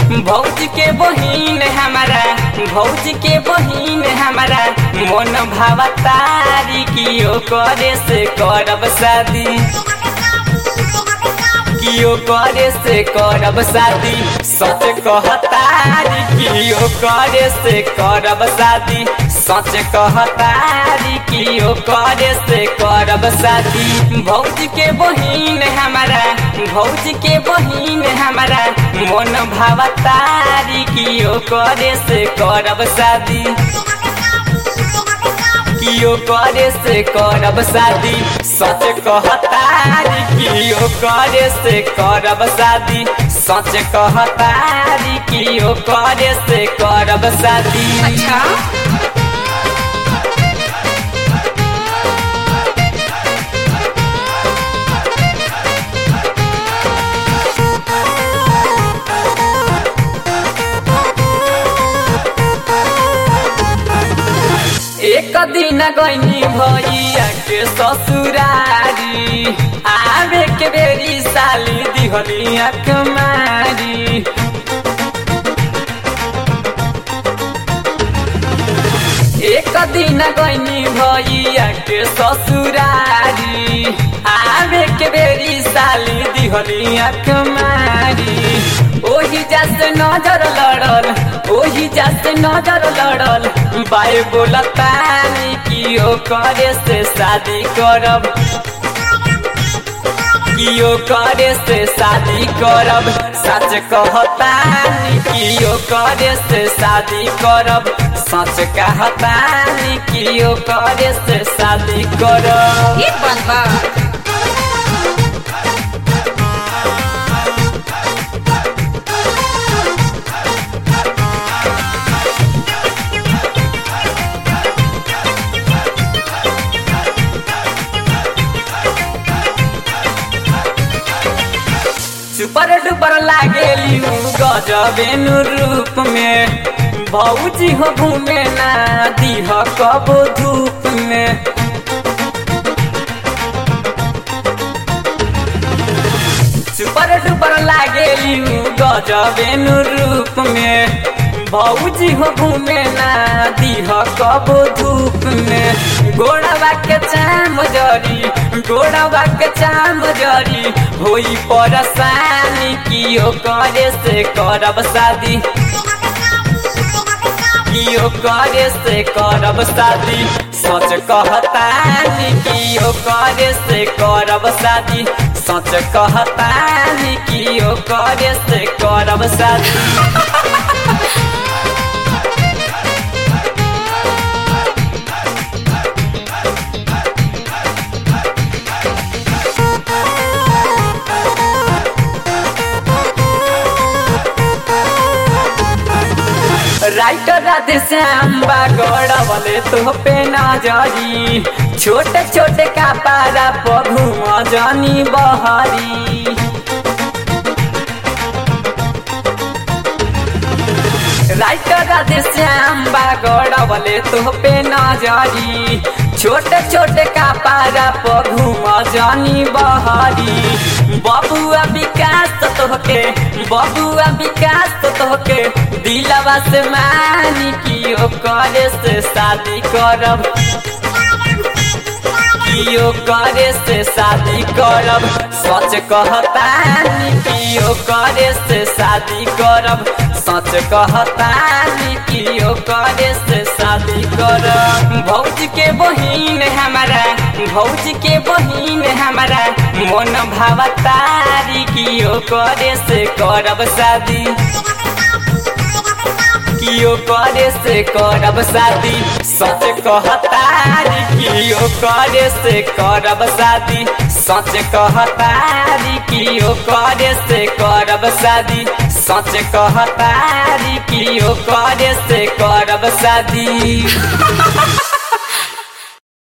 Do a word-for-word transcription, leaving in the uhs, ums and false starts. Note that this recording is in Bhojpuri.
भौज के बहिन हमारा भौज के बहिन हमारा मन भावतारी कियो करे से करब शादी कियो करे से करब शादी सच कहतारी कियो करे से करब शादी सच कहतारी कियो करे से करब शादी भौज के बहिन हमारा भौज के बहिन हमारा मन भावतारी कियो करे से करब शादी कियो करे से करब शादी सच कहतारी कियो करे से करब शादी सच कहतारी कियो करे से करब शादी। अच्छा एक दिन गईनी भैया के ससुरारी आवे के बेरी साली दिहली आँख मारी एक दिन गईनी भैया के ससुरारी आवे के बेरी साली दिहली आँख मारी ओही जासे नजर लड़ल ओही जासे नजर लड़ल बाय बोलतानी कियो करे से शादी करब कियो करे से शादी करब सच कहतानी कियो करे से शादी करब सच कहतानी कियो करे से शादी करब। ये बात बा सुपर डुपर लागेली गजबेनु रूप में भौजी हो घूमे ना दीह कबो धूप में सुपर डुपर लागेली गजबेनु रूप में भौजी हो घूमे ना दीह कबो धूप में गोड़वा के चाम जरी गोड़वा के चाम जरी होई परेशानी कियो करे से करब शादी कियो करे से करब शादी सच कहतानी कियो करे से करब शादी सच कहतानी कियो करे से करब शादी। राइटर राधे श्याम बागड़वले तो पे नजरी छोटे छोटे का पारा पघू मजनी बहरी राइटर राधे श्याम बागड़वले तो पे नजरी छोटे छोटे का पारा पघू मजनी बहरी बबुआ विकास तोहके बबुआ विकास तोहके दिलवा से मानी कियो करे से शादी करब कियो करे से शादी करब सच कहतानी कियो करे से शादी करब सच कहतानी कियो करे से शादी करब भौज के बहिन हमारा भौज के बहिन हमारा मन भावतारी कियो करे से करब शादी कियो करे से करब शादी सच कहतारी कियो करे से करब शादी सच कहतारी कियो करे से करब शादी सच कहतारी कियो करे से करब शादी।